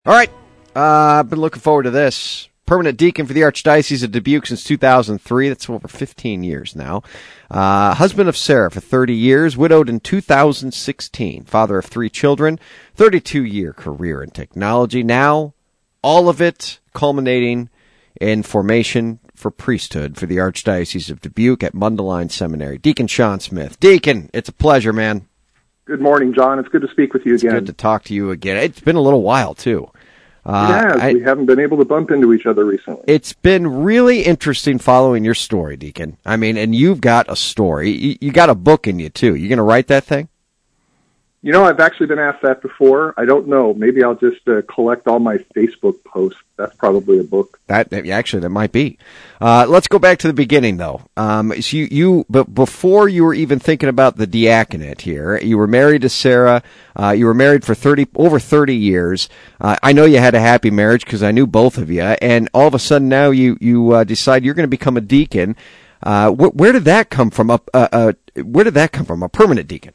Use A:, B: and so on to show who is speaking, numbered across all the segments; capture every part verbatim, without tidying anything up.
A: All right. Uh, I've been looking forward to this. Permanent deacon for the Archdiocese of Dubuque since two thousand three. That's over fifteen years now. Uh, husband of Sarah for thirty years. Widowed in two thousand sixteen. Father of three children. thirty-two year career in technology. Now, all of it culminating in formation for priesthood for the Archdiocese of Dubuque at Mundelein Seminary. Deacon Sean Smith. Deacon, it's a pleasure, man.
B: Good morning, John. It's good to speak with you
A: it's
B: again.
A: It's good to talk to you again. It's been a little while, too.
B: Uh, it has. I, we haven't been able to bump into each other recently.
A: It's been really interesting following your story, Deacon. I mean, and you've got a story. You, you got a book in you, too. You going to write that thing?
B: You know, I've actually been asked that before. I don't know. Maybe I'll just uh, collect all my Facebook posts. That's probably a book.
A: That actually, that might be. Uh, let's go back to the beginning, though. Um, so you, you, but before you were even thinking about the diaconate here, you were married to Sarah. Uh, you were married for thirty over thirty years. Uh, I know you had a happy marriage because I knew both of you. And all of a sudden now you you uh, decide you're going to become a deacon. Uh, wh- where did that come from? Uh, uh, where did that come from? A permanent deacon?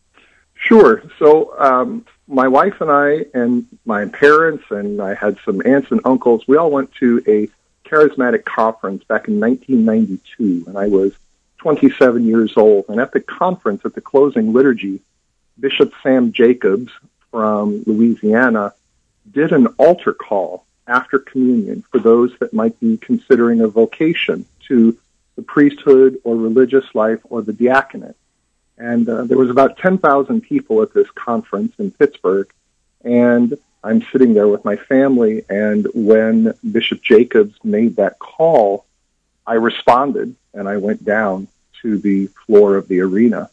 B: Sure. So um, my wife and I and my parents and I had some aunts and uncles, we all went to a charismatic conference back in nineteen ninety-two, and I was twenty-seven years old. And at the conference, at the closing liturgy, Bishop Sam Jacobs from Louisiana did an altar call after communion for those that might be considering a vocation to the priesthood or religious life or the diaconate. And uh, there was about ten thousand people at this conference in Pittsburgh, and I'm sitting there with my family, and when Bishop Jacobs made that call, I responded, and I went down to the floor of the arena.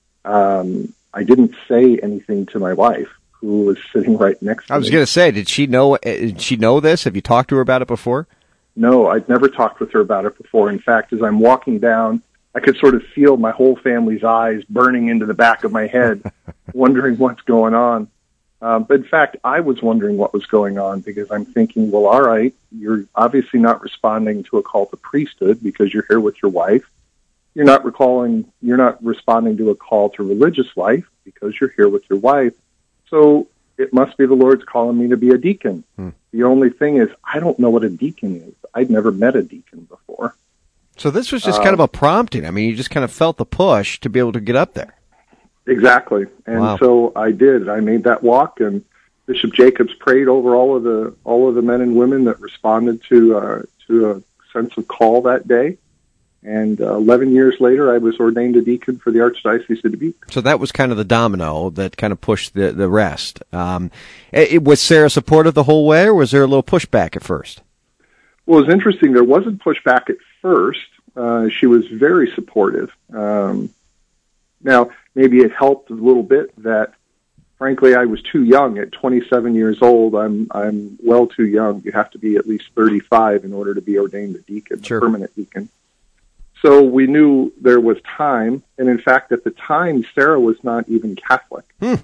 B: Um, I didn't say anything to my wife, who was sitting right next to me.
A: I was going to say, did she know, did she know this? Have you talked to her about it before?
B: No, I'd never talked with her about it before. In fact, as I'm walking down, I could sort of feel my whole family's eyes burning into the back of my head, wondering what's going on. Um, but in fact, I was wondering what was going on because I'm thinking, well, all right, you're obviously not responding to a call to priesthood because you're here with your wife. You're not recalling, you're not responding to a call to religious life because you're here with your wife. So it must be the Lord's calling me to be a deacon. Hmm. The only thing is, I don't know what a deacon is. I'd never met a deacon before.
A: So this was just uh, kind of a prompting. I mean, you just kind of felt the push to be able to get up there.
B: Exactly. And wow. So I did. I made that walk, and Bishop Jacobs prayed over all of the all of the men and women that responded to uh, to a sense of call that day. And uh, eleven years later, I was ordained a deacon for the Archdiocese of Dubuque.
A: So that was kind of the domino that kind of pushed the, the rest. Um, it, was Sarah supportive the whole way, or was there a little pushback at first?
B: Well, it was interesting. There wasn't pushback at first. Uh, she was very supportive. Um, now, maybe it helped a little bit that, frankly, I was too young. At twenty-seven years old, I'm I'm well too young. You have to be at least thirty-five in order to be ordained a deacon,
A: sure.
B: a permanent deacon. So we knew there was time, and in fact, at the time, Sarah was not even Catholic.
A: Hmm.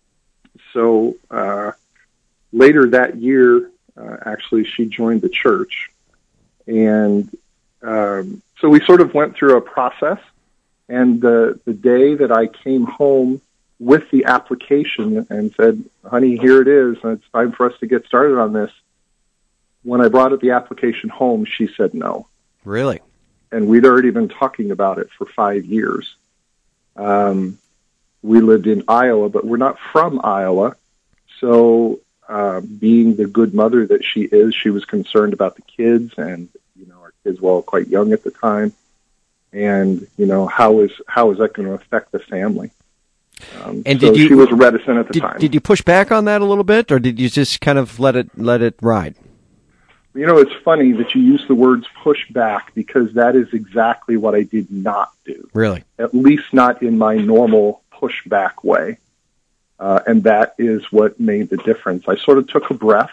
B: So uh, later that year, uh, actually, she joined the church, and um, so we sort of went through a process. And the the day that I came home with the application and said, "Honey, here it is, and it's time for us to get started on this," when I brought the application home, she said no.
A: Really?
B: And we'd already been talking about it for five years. Um, we lived in Iowa, but we're not from Iowa. So uh, being the good mother that she is, she was concerned about the kids, and, you know, our kids were all quite young at the time. And, you know, how is how is that going to affect the family? Um,
A: and
B: so
A: did you,
B: she was reticent at the
A: did,
B: time.
A: Did you push back on that a little bit, or did you just kind of let it let it ride?
B: You know, it's funny that you use the words push back, because that is exactly what I did not do.
A: Really?
B: At least not in my normal pushback way. Uh, and that is what made the difference. I sort of took a breath,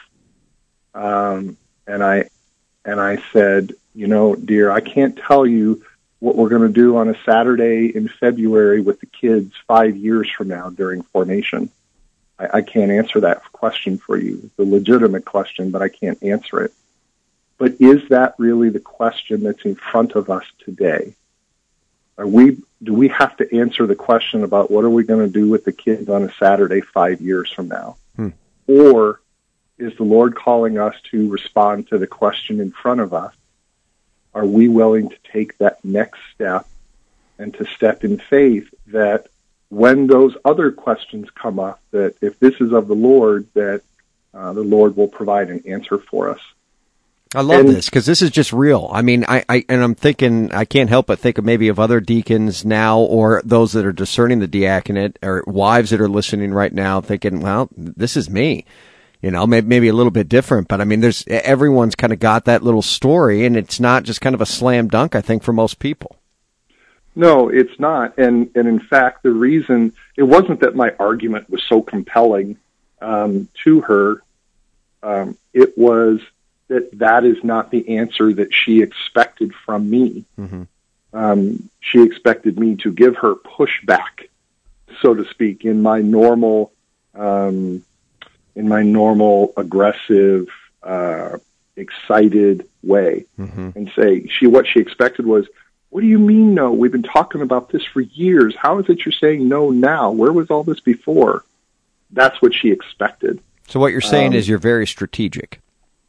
B: um, and I and I said, you know, dear, I can't tell you what we're going to do on a Saturday in February with the kids five years from now during formation. I, I can't answer that question for you. It's a legitimate question, but I can't answer it. But is that really the question that's in front of us today? Are we, do we have to answer the question about what are we going to do with the kids on a Saturday five years from now? Hmm. Or is the Lord calling us to respond to the question in front of us? Are we willing to take that next step and to step in faith that when those other questions come up, that if this is of the Lord, that uh, the Lord will provide an answer for us?
A: I love
B: and,
A: this because this is just real. I mean, I, I and I'm thinking, I can't help but think of maybe of other deacons now, or those that are discerning the diaconate, or wives that are listening right now, thinking, well, this is me. You know, maybe, maybe a little bit different, but I mean, there's everyone's kind of got that little story, and it's not just kind of a slam dunk, I think, for most people.
B: No, it's not. And, and in fact, the reason, it wasn't that my argument was so compelling um, to her. Um, it was that that is not the answer that she expected from me. Mm-hmm. Um, she expected me to give her pushback, so to speak, in my normal um in my normal, aggressive, uh, excited way, mm-hmm. and say, she, what she expected was, what do you mean no? We've been talking about this for years. How is it you're saying no now? Where was all this before? That's what she expected.
A: So what you're saying
B: um,
A: is you're very strategic.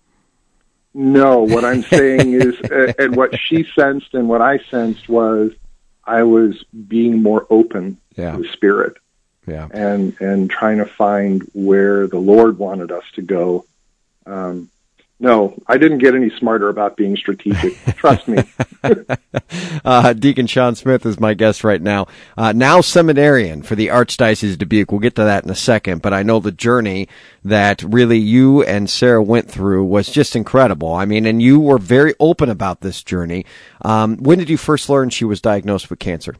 B: No, what I'm saying is, uh, and what she sensed and what I sensed was, I was being more open
A: yeah.
B: to the Spirit.
A: Yeah.
B: And and trying to find where the Lord wanted us to go. Um, no, I didn't get any smarter about being strategic. Trust me.
A: uh, Deacon Sean Smith is my guest right now. Uh, now seminarian for the Archdiocese of Dubuque. We'll get to that in a second, but I know the journey that really you and Sarah went through was just incredible. I mean, and you were very open about this journey. Um, when did you first learn she was diagnosed with cancer?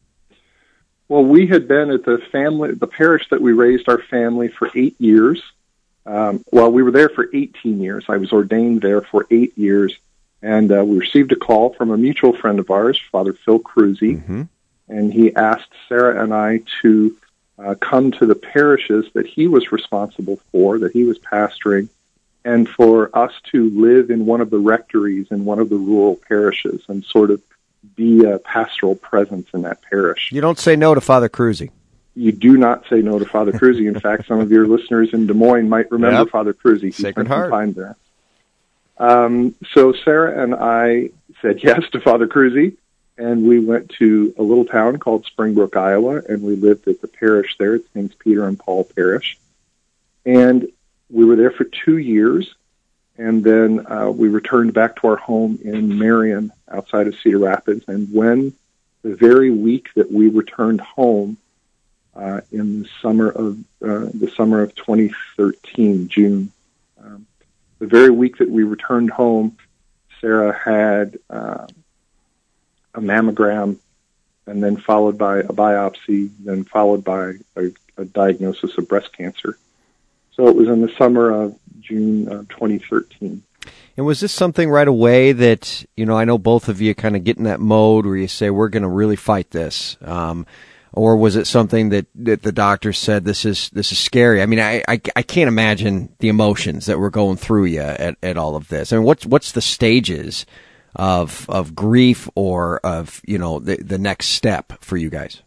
B: Well, we had been at the family, the parish that we raised our family for eight years. Um, well, we were there for eighteen years. I was ordained there for eight years, and uh, we received a call from a mutual friend of ours, Father Phil Cruzy, mm-hmm. and he asked Sarah and I to uh, come to the parishes that he was responsible for, that he was pastoring, and for us to live in one of the rectories in one of the rural parishes and sort of be a pastoral presence in that parish.
A: You don't say no to Father Cruzy.
B: You do not say no to Father Cruzy. In fact, some of your listeners in Des Moines might remember yep. Father Cruzy. He
A: Sacred
B: spent
A: Heart.
B: some time there. Um, so Sarah and I said yes to Father Cruzy, and we went to a little town called Springbrook, Iowa, and we lived at the parish there. It's Saints Peter and Paul Parish. And we were there for two years, and then uh, we returned back to our home in Marion outside of Cedar Rapids. And when the very week that we returned home, uh, in the summer of uh, the summer of twenty thirteen, June, um, the very week that we returned home, Sarah had uh, a mammogram, and then followed by a biopsy, then followed by a, a diagnosis of breast cancer. So it was in the summer of June uh, twenty thirteen.
A: And was this something right away that, you know, I know both of you kind of get in that mode where you say, we're going to really fight this? Um, or was it something that, that the doctor said, this is this is scary? I mean, I, I, I can't imagine the emotions that were going through you at, at all of this. I mean, what's, what's the stages of of grief or of, you know, the, the next step for you guys?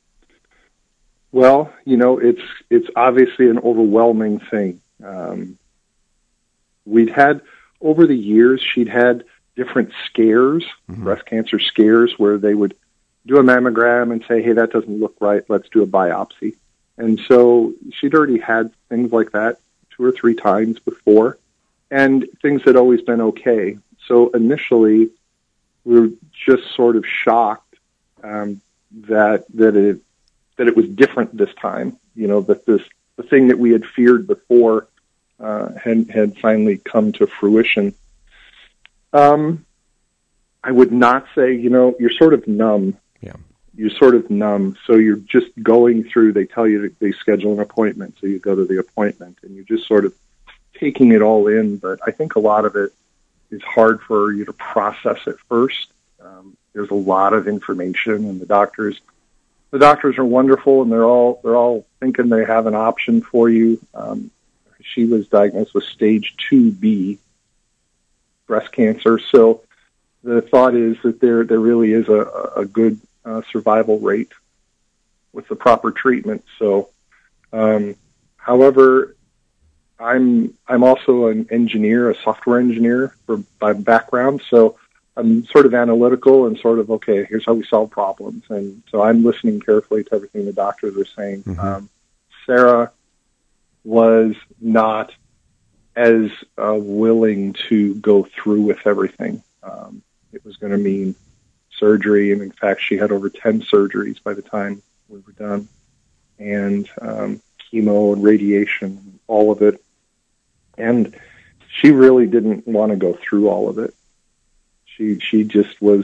B: Well, you know, it's it's obviously an overwhelming thing. Um, we'd had, over the years, she'd had different scares, mm-hmm. breast cancer scares, where they would do a mammogram and say, hey, that doesn't look right, let's do a biopsy. And so she'd already had things like that two or three times before, and things had always been okay. So initially, we were just sort of shocked um, that that it that it was different this time. You know, that this the thing that we had feared before uh, had had finally come to fruition. Um, I would not say, you know, you're sort of numb.
A: Yeah,
B: you're sort of numb. So you're just going through. They tell you that they schedule an appointment, so you go to the appointment, and you're just sort of taking it all in. But I think a lot of it is hard for you to process at first. Um, there's a lot of information, and the doctors, the doctors are wonderful, and they're all they're all thinking they have an option for you. Um, she was diagnosed with stage two B breast cancer, so the thought is that there there really is a, a good uh, survival rate with the proper treatment. So, um, however, I'm I'm also an engineer, a software engineer for by background, so I'm sort of analytical and sort of, okay, here's how we solve problems. And so I'm listening carefully to everything the doctors are saying. Mm-hmm. Um, Sarah was not as uh, willing to go through with everything. Um, it was going to mean surgery, and in fact, she had over ten surgeries by the time we were done, and um, chemo and radiation, all of it. And she really didn't want to go through all of it. She she just was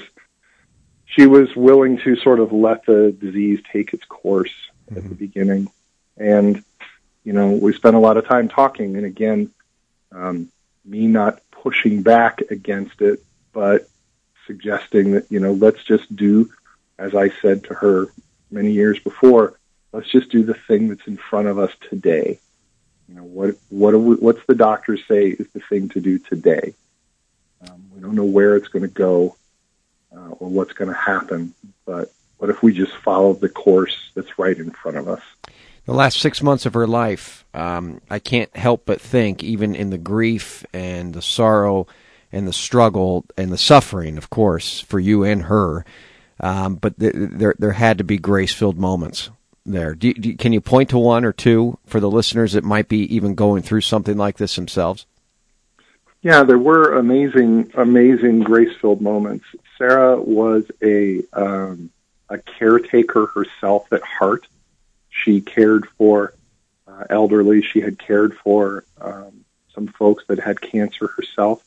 B: she was willing to sort of let the disease take its course mm-hmm. at the beginning. And, you know, we spent a lot of time talking, and again, um, me not pushing back against it, but suggesting that, you know, let's just do, as I said to her many years before, let's just do the thing that's in front of us today. You know, what what do we, what's the doctors say is the thing to do today? Um, we don't know where it's going to go uh, or what's going to happen, but what if we just follow the course that's right in front of us?
A: The last six months of her life, um, I can't help but think, even in the grief and the sorrow and the struggle and the suffering, of course, for you and her, um, but th- there there had to be grace-filled moments there. Do, do, can you point to one or two for the listeners that might be even going through something like this themselves?
B: Yeah, there were amazing, amazing grace-filled moments. Sarah was a um, a caretaker herself at heart. She cared for uh, elderly. She had cared for um, some folks that had cancer herself.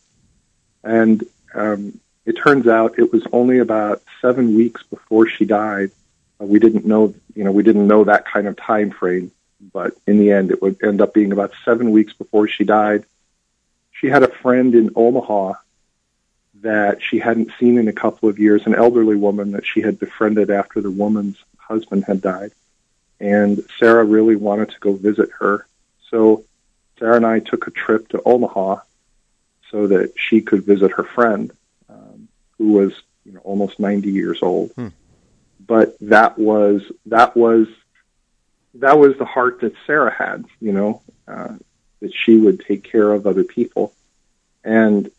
B: And um, it turns out it was only about seven weeks before she died. Uh, we didn't know, you know, we didn't know that kind of time frame, but in the end, it would end up being about seven weeks before she died. She had a friend in Omaha that she hadn't seen in a couple of years, an elderly woman that she had befriended after the woman's husband had died. And Sarah really wanted to go visit her. So Sarah and I took a trip to Omaha so that she could visit her friend, um, who was, you know, almost ninety years old. Hmm. But that was that was that was the heart that Sarah had, you know, uh, that she would take care of other people. And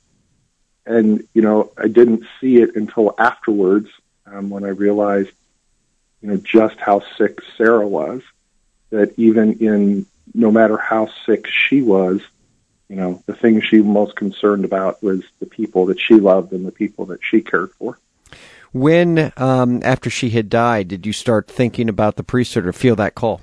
B: and you know, I didn't see it until afterwards um, when I realized, you know, just how sick Sarah was. That even in no matter how sick she was, you know, the thing she was most concerned about was the people that she loved and the people that she cared for.
A: When, um, after she had died, did you start thinking about the priesthood or feel that call?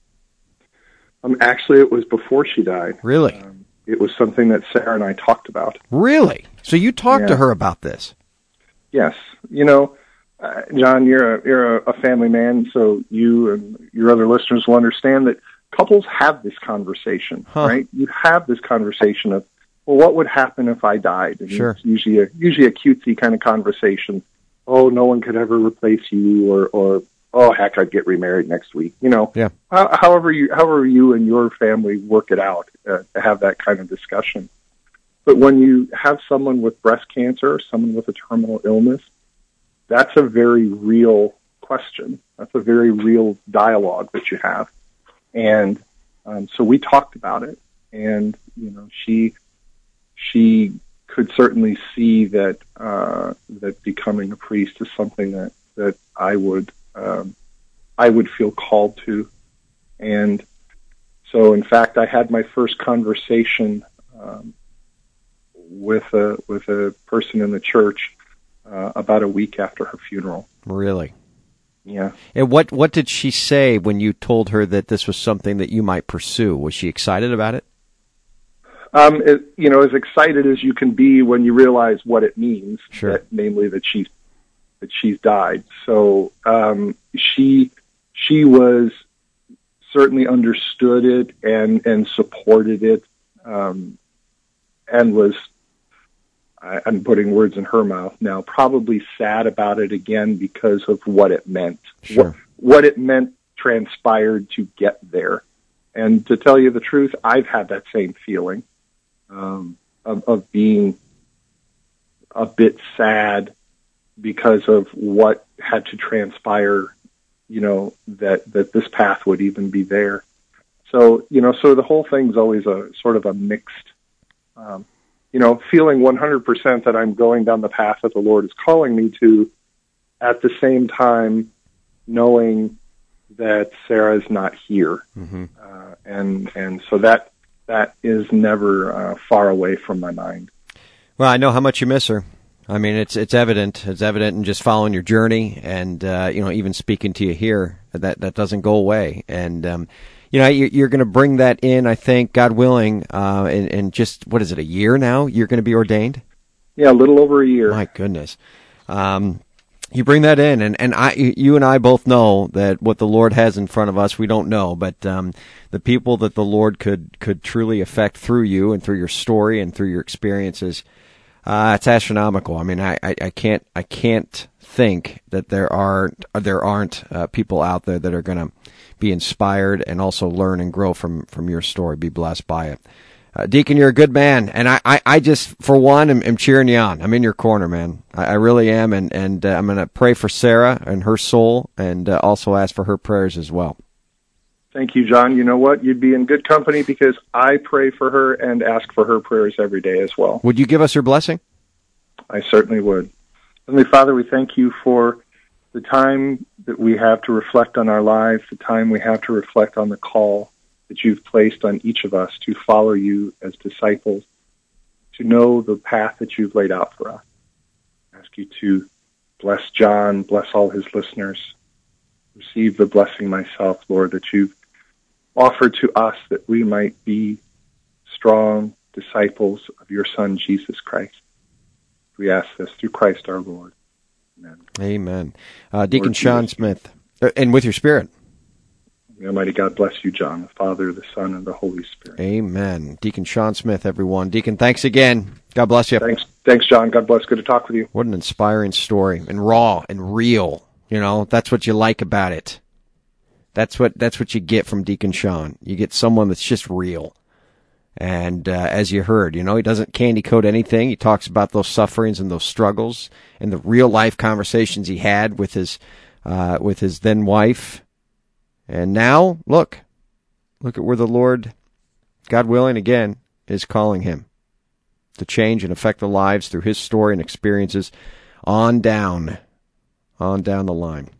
B: Um, actually, it was before she died.
A: Really?
B: Um, it was something that Sarah and I talked about.
A: Really? So you talked
B: yeah.
A: to her about this?
B: Yes. You know, uh, John, you're a, you're a family man, so you and your other listeners will understand that couples have this conversation, huh. right? You have this conversation of, well, what would happen if I died? And
A: sure.
B: It's usually a, usually a cutesy kind of conversation. Oh, no one could ever replace you, or, or oh, heck, I'd get remarried next week. You know,
A: yeah.
B: How, however you, however you and your family work it out uh, to have that kind of discussion. But when you have someone with breast cancer, someone with a terminal illness, that's a very real question. That's a very real dialogue that you have. And um, so we talked about it, and, you know, she she could certainly see that uh, that becoming a priest is something that, that I would um, I would feel called to. And so, in fact, I had my first conversation um, with a with a person in the church uh, about a week after her funeral.
A: Really?
B: Yeah.
A: And what what did she say when you told her that this was something that you might pursue? Was she excited about it?
B: Um, it, you know, as excited as you can be when you realize what it means.
A: Sure.
B: That, namely, that she's that she's died. So um, she she was certainly understood it and and supported it, um, and was. I, I'm putting words in her mouth now, probably sad about it again because of what it meant.
A: Sure.
B: What, what it meant transpired to get there. And to tell you the truth, I've had that same feeling um, of, of being a bit sad because of what had to transpire, you know, that, that this path would even be there. So, you know, so the whole thing's always a sort of a mixed, um, you know, feeling one hundred percent that I'm going down the path that the Lord is calling me to, at the same time knowing that Sarah's not here. Mm-hmm. Uh, and and so that that is never uh, far away from my mind.
A: Well, I know how much you miss her. I mean, it's it's evident. It's evident in just following your journey, and uh, you know, even speaking to you here, that that doesn't go away. And um, you know, you're, you're going to bring that in, I think, God willing, uh, in, in just what is it, a year now? You're going to be ordained?
B: Yeah, a little over a year.
A: My goodness. Um, you bring that in, and and I, you and I both know that what the Lord has in front of us, we don't know, but um, the people that the Lord could could truly affect through you and through your story and through your experiences. Uh, it's astronomical. I mean, I, I, I can't I can't think that there are there aren't uh, people out there that are going to be inspired and also learn and grow from, from your story. Be blessed by it, uh, Deacon. You're a good man, and I, I, I just for one am, am cheering you on. I'm in your corner, man. I, I really am, and and uh, I'm going to pray for Sarah and her soul, and uh, also ask for her prayers as well.
B: Thank you, John. You know what? You'd be in good company because I pray for her and ask for her prayers every day as well.
A: Would you give us your blessing?
B: I certainly would. Heavenly Father, we thank you for the time that we have to reflect on our lives, the time we have to reflect on the call that you've placed on each of us to follow you as disciples, to know the path that you've laid out for us. I ask you to bless John, bless all his listeners, receive the blessing myself, Lord, that you've offered to us that we might be strong disciples of your Son, Jesus Christ. We ask this through Christ our Lord. Amen.
A: Amen. Uh, Deacon Lord Sean Jesus. Smith, uh, and with your spirit.
B: May Almighty God bless you, John, the Father, the Son, and the Holy Spirit.
A: Amen. Deacon Sean Smith, everyone. Deacon, thanks again. God bless you.
B: Thanks, thanks, John. God bless. Good to talk with you.
A: What an inspiring story, and raw and real. You know, that's what you like about it. That's what that's what you get from Deacon Sean. You get someone that's just real. And uh, as you heard, you know, he doesn't candy coat anything. He talks about those sufferings and those struggles and the real life conversations he had with his uh, with his then wife. And now, look, look at where the Lord, God willing, again, is calling him to change and affect the lives through his story and experiences on down, on down the line.